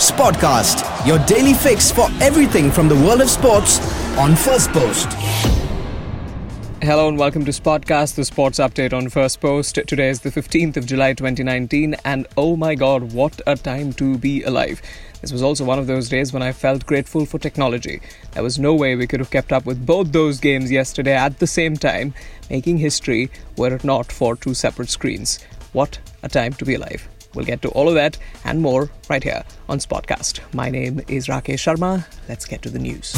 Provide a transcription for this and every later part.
Sportcast, your daily fix for everything from the world of sports on First Post. Hello and welcome to Sportcast, the sports update on First Post. Today is the 15th of July 2019 and oh my god, what a time to be alive. This was also one of those days when I felt grateful for technology. There was no way we could have kept up with both those games yesterday at the same time, making history were it not for two separate screens. What a time to be alive. We'll get to all of that and more right here on Sportcast. My name is Rakesh Sharma. Let's get to the news.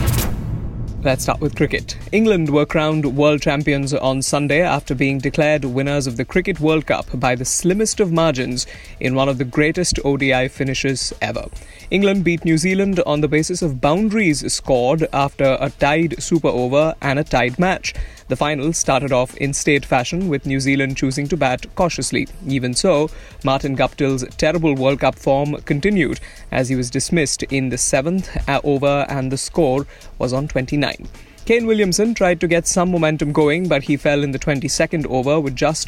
Let's start with cricket. England were crowned world champions on Sunday after being declared winners of the Cricket World Cup by the slimmest of margins in one of the greatest ODI finishes ever. England beat New Zealand on the basis of boundaries scored after a tied super over and a tied match. The final started off in state fashion, with New Zealand choosing to bat cautiously. Even so, Martin Guptill's terrible World Cup form continued as he was dismissed in the 7th over and the score was on 29. Kane Williamson tried to get some momentum going, but he fell in the 22nd over with just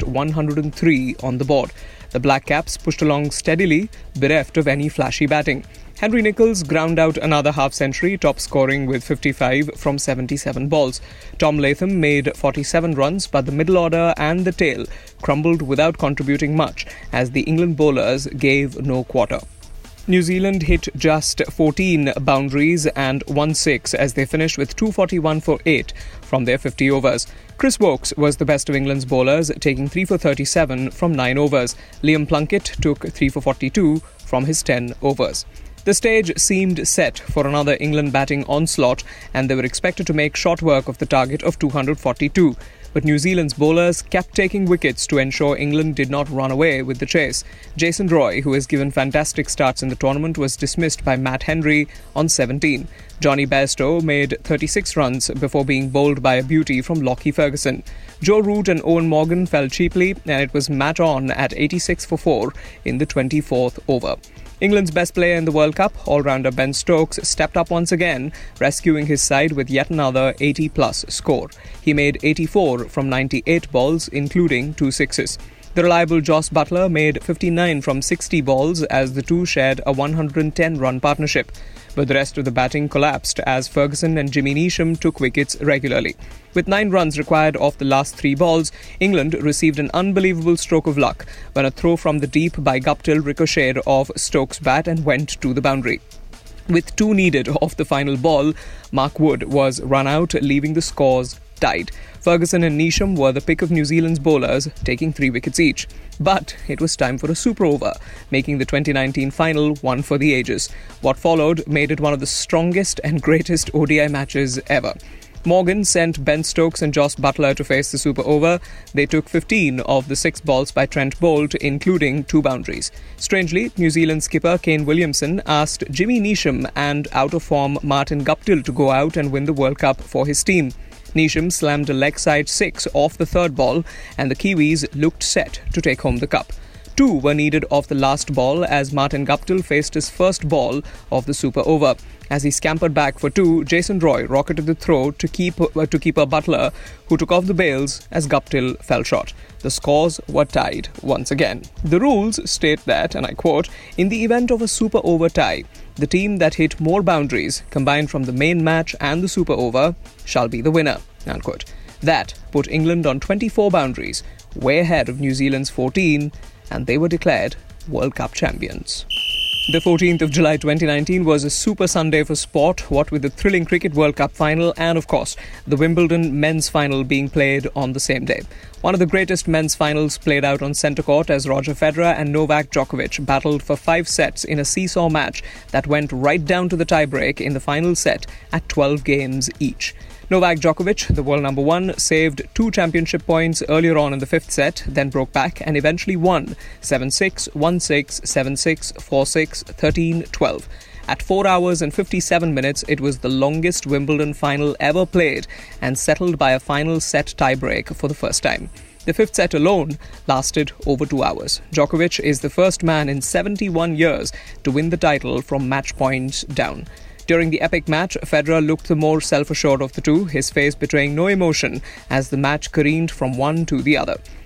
103 on the board. The Black Caps pushed along steadily, bereft of any flashy batting. Henry Nicholls ground out another half-century, top scoring with 55 from 77 balls. Tom Latham made 47 runs, but the middle order and the tail crumbled without contributing much, as the England bowlers gave no quarter. New Zealand hit just 14 boundaries and 1 6 as they finished with 241 for 8 from their 50 overs. Chris Woakes was the best of England's bowlers, taking 3 for 37 from 9 overs. Liam Plunkett took 3 for 42 from his 10 overs. The stage seemed set for another England batting onslaught, and they were expected to make short work of the target of 242. But New Zealand's bowlers kept taking wickets to ensure England did not run away with the chase. Jason Roy, who has given fantastic starts in the tournament, was dismissed by Matt Henry on 17. Johnny Bairstow made 36 runs before being bowled by a beauty from Lockie Ferguson. Joe Root and Owen Morgan fell cheaply, and it was Matt On at 86 for 4 in the 24th over. England's best player in the World Cup, all-rounder Ben Stokes, stepped up once again, rescuing his side with yet another 80-plus score. He made 84 from 98 balls, including 2 sixes. The reliable Jos Buttler made 59 from 60 balls as the two shared a 110-run partnership. But the rest of the batting collapsed as Ferguson and Jimmy Neesham took wickets regularly. With 9 runs required off the last 3 balls, England received an unbelievable stroke of luck when a throw from the deep by Guptill ricocheted off Stokes' bat and went to the boundary. With 2 needed off the final ball, Mark Wood was run out, leaving the scores tied. Ferguson and Neesham were the pick of New Zealand's bowlers, taking 3 wickets each. But it was time for a super over, making the 2019 final one for the ages. What followed made it one of the strongest and greatest ODI matches ever. Morgan sent Ben Stokes and Jos Buttler to face the super over. They took 15 of the 6 balls by Trent Boult, including 2 boundaries. Strangely, New Zealand skipper Kane Williamson asked Jimmy Neesham and out-of-form Martin Guptill to go out and win the World Cup for his team. Neesham slammed a leg side 6 off the 3rd ball, and the Kiwis looked set to take home the cup. 2 were needed off the last ball as Martin Guptill faced his first ball of the super over. As he scampered back for 2, Jason Roy rocketed the throw to keeper Buttler, who took off the bails as Guptill fell short. The scores were tied once again. The rules state that, and I quote, "In the event of a super over tie, the team that hit more boundaries, combined from the main match and the super over, shall be the winner," unquote. That put England on 24 boundaries, way ahead of New Zealand's 14, and they were declared World Cup champions. The 14th of July 2019 was a super Sunday for sport, what with the thrilling Cricket World Cup final and, of course, the Wimbledon men's final being played on the same day. One of the greatest men's finals played out on centre court as Roger Federer and Novak Djokovic battled for 5 sets in a seesaw match that went right down to the tie-break in the final set at 12 games each. Novak Djokovic, the world number 1, saved 2 championship points earlier on in the 5th set, then broke back and eventually won 7-6, 1-6, 7-6, 4-6, 13-12. At 4 hours and 57 minutes, it was the longest Wimbledon final ever played and settled by a final set tiebreak for the first time. The 5th set alone lasted over 2 hours. Djokovic is the first man in 71 years to win the title from match points down. During the epic match, Federer looked the more self-assured of the two, his face betraying no emotion as the match careened from one to the other.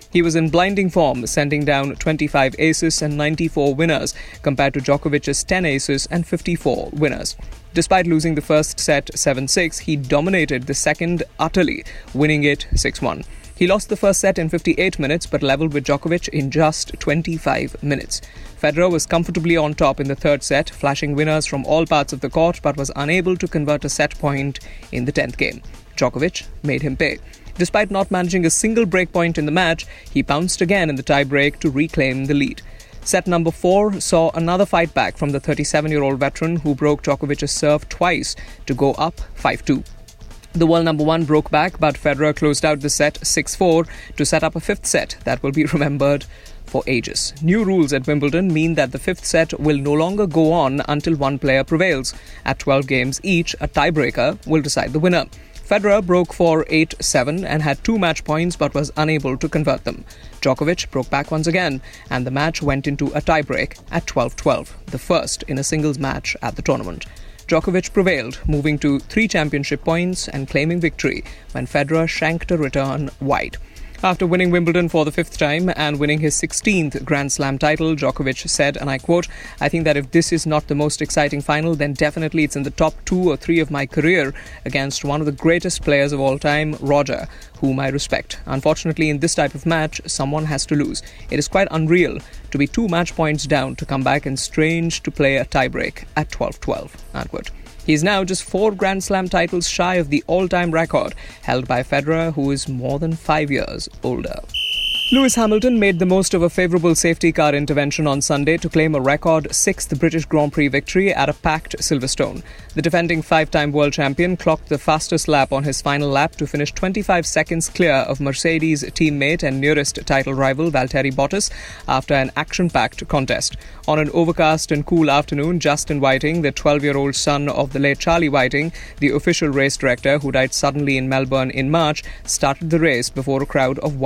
He was in blinding form, sending down 25 aces and 94 winners, compared to Djokovic's 10 aces and 54 winners. Despite losing the first set 7-6, he dominated the second utterly, winning it 6-1. He lost the first set in 58 minutes but levelled with Djokovic in just 25 minutes. Federer was comfortably on top in the third set, flashing winners from all parts of the court but was unable to convert a set point in the 10th game. Djokovic made him pay. Despite not managing a single break point in the match, he pounced again in the tie-break to reclaim the lead. Set number 4 saw another fight back from the 37-year-old veteran who broke Djokovic's serve twice to go up 5-2. The world number 1 broke back, but Federer closed out the set 6-4 to set up a fifth set that will be remembered for ages. New rules at Wimbledon mean that the fifth set will no longer go on until one player prevails. At 12 games each, a tiebreaker will decide the winner. Federer broke for 8-7 and had 2 match points but was unable to convert them. Djokovic broke back once again, and the match went into a tiebreak at 12-12, the first in a singles match at the tournament. Djokovic prevailed, moving to 3 championship points and claiming victory when Federer shanked a return wide. After winning Wimbledon for the 5th time and winning his 16th Grand Slam title, Djokovic said, and I quote, "I think that if this is not the most exciting final, then definitely it's in the top 2 or 3 of my career against one of the greatest players of all time, Roger, whom I respect. Unfortunately, in this type of match, someone has to lose. It is quite unreal to be 2 match points down to come back and strange to play a tiebreak at 12-12, unquote. He is now just 4 Grand Slam titles shy of the all-time record held by Federer, who is more than 5 years older. Lewis Hamilton made the most of a favourable safety car intervention on Sunday to claim a record 6th British Grand Prix victory at a packed Silverstone. The defending 5-time world champion clocked the fastest lap on his final lap to finish 25 seconds clear of Mercedes teammate and nearest title rival Valtteri Bottas after an action-packed contest. On an overcast and cool afternoon, Justin Whiting, the 12-year-old son of the late Charlie Whiting, the official race director who died suddenly in Melbourne in March, started the race before a crowd of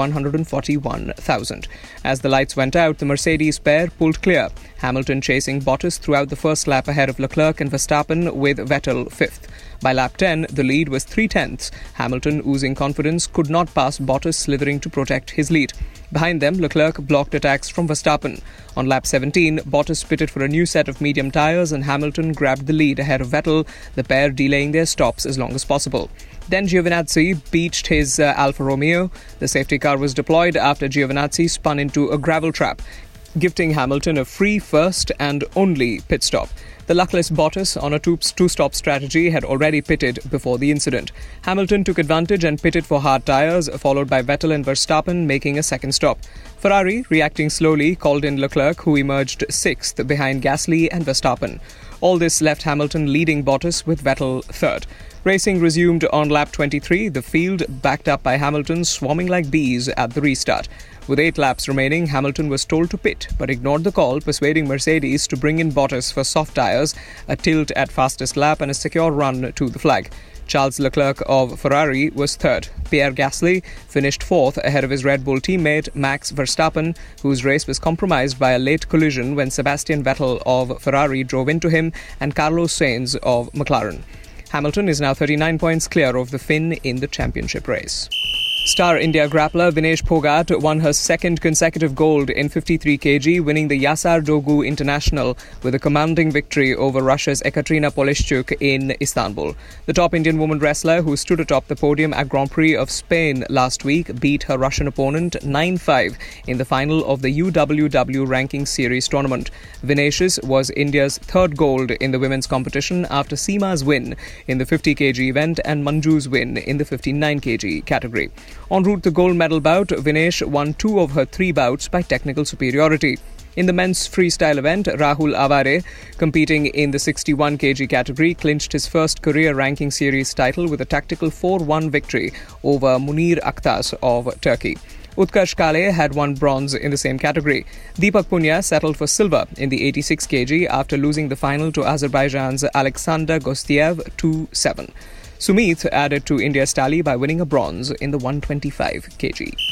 141,000. As the lights went out, the Mercedes pair pulled clear, Hamilton chasing Bottas throughout the first lap ahead of Leclerc and Verstappen, with Vettel 5th. By lap 10, the lead was 3/10. Hamilton, oozing confidence, could not pass Bottas, slithering to protect his lead. Behind them, Leclerc blocked attacks from Verstappen. On lap 17, Bottas pitted for a new set of medium tyres and Hamilton grabbed the lead ahead of Vettel, the pair delaying their stops as long as possible. Then Giovinazzi beached his Alfa Romeo. The safety car was deployed after Giovinazzi spun into a gravel trap, gifting Hamilton a free first and only pit stop. The luckless Bottas, on a two-stop strategy, had already pitted before the incident. Hamilton took advantage and pitted for hard tyres, followed by Vettel and Verstappen making a second stop. Ferrari, reacting slowly, called in Leclerc, who emerged 6th behind Gasly and Verstappen. All this left Hamilton leading Bottas with Vettel 3rd. Racing resumed on lap 23, the field, backed up by Hamilton, swarming like bees at the restart. With 8 laps remaining, Hamilton was told to pit, but ignored the call, persuading Mercedes to bring in Bottas for soft tyres, a tilt at fastest lap and a secure run to the flag. Charles Leclerc of Ferrari was 3rd. Pierre Gasly finished 4th ahead of his Red Bull teammate Max Verstappen, whose race was compromised by a late collision when Sebastian Vettel of Ferrari drove into him and Carlos Sainz of McLaren. Hamilton is now 39 points clear of the Finn in the championship race. Star India grappler Vinesh Phogat won her 2nd consecutive gold in 53 kg, winning the Yasar Dogu International with a commanding victory over Russia's Ekaterina Polishchuk in Istanbul. The top Indian woman wrestler, who stood atop the podium at Grand Prix of Spain last week, beat her Russian opponent 9-5 in the final of the UWW Ranking Series tournament. Vinesh's was India's 3rd gold in the women's competition after Seema's win in the 50 kg event and Manju's win in the 59 kg category. En route to the gold medal bout, Vinesh won 2 of her 3 bouts by technical superiority. In the men's freestyle event, Rahul Avare, competing in the 61 kg category, clinched his first career ranking series title with a tactical 4-1 victory over Munir Aktas of Turkey. Utkarsh Kale had won bronze in the same category. Deepak Punia settled for silver in the 86 kg after losing the final to Azerbaijan's Alexander Gostiev 2-7. Sumit added to India's tally by winning a bronze in the 125 kg.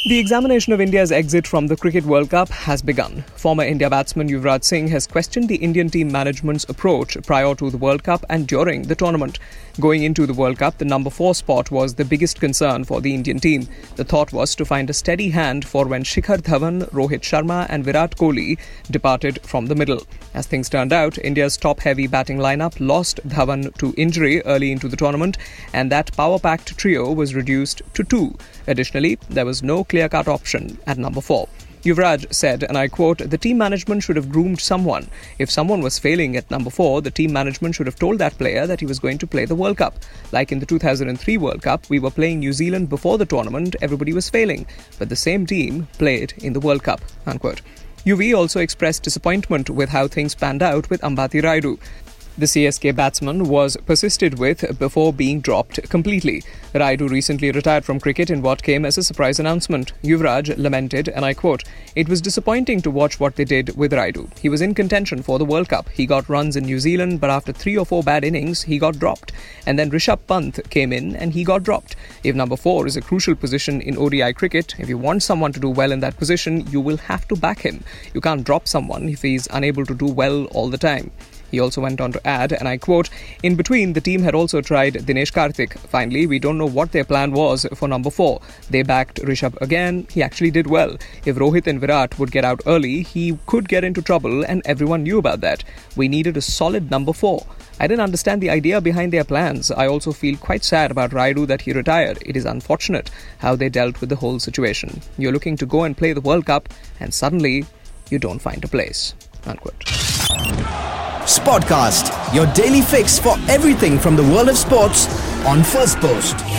The examination of India's exit from the Cricket World Cup has begun. Former India batsman Yuvraj Singh has questioned the Indian team management's approach prior to the World Cup and during the tournament. Going into the World Cup, the number 4 spot was the biggest concern for the Indian team. The thought was to find a steady hand for when Shikhar Dhawan, Rohit Sharma and Virat Kohli departed from the middle. As things turned out, India's top-heavy batting lineup lost Dhawan to injury early into the tournament, and that power-packed trio was reduced to 2. Additionally, there was no clear-cut option at number 4. Yuvraj said, and I quote, "The team management should have groomed someone. If someone was failing at number 4, the team management should have told that player that he was going to play the World Cup. Like in the 2003 World Cup, we were playing New Zealand before the tournament, everybody was failing, but the same team played in the World Cup," unquote. UV also expressed disappointment with how things panned out with Ambati Rayudu. The CSK batsman was persisted with before being dropped completely. Rayudu recently retired from cricket in what came as a surprise announcement. Yuvraj lamented, and I quote, "It was disappointing to watch what they did with Rayudu. He was in contention for the World Cup. He got runs in New Zealand, but after 3 or 4 bad innings, he got dropped. And then Rishabh Pant came in and he got dropped. If number 4 is a crucial position in ODI cricket, if you want someone to do well in that position, you will have to back him. You can't drop someone if he's unable to do well all the time." He also went on to add, and I quote, "In between, the team had also tried Dinesh Karthik. Finally, we don't know what their plan was for number 4. They backed Rishabh again. He actually did well. If Rohit and Virat would get out early, he could get into trouble, and everyone knew about that. We needed a solid number 4. I didn't understand the idea behind their plans. I also feel quite sad about Rayudu that he retired. It is unfortunate how they dealt with the whole situation. You're looking to go and play the World Cup, and suddenly, you don't find a place," unquote. Sportcast, your daily fix for everything from the world of sports on First Post.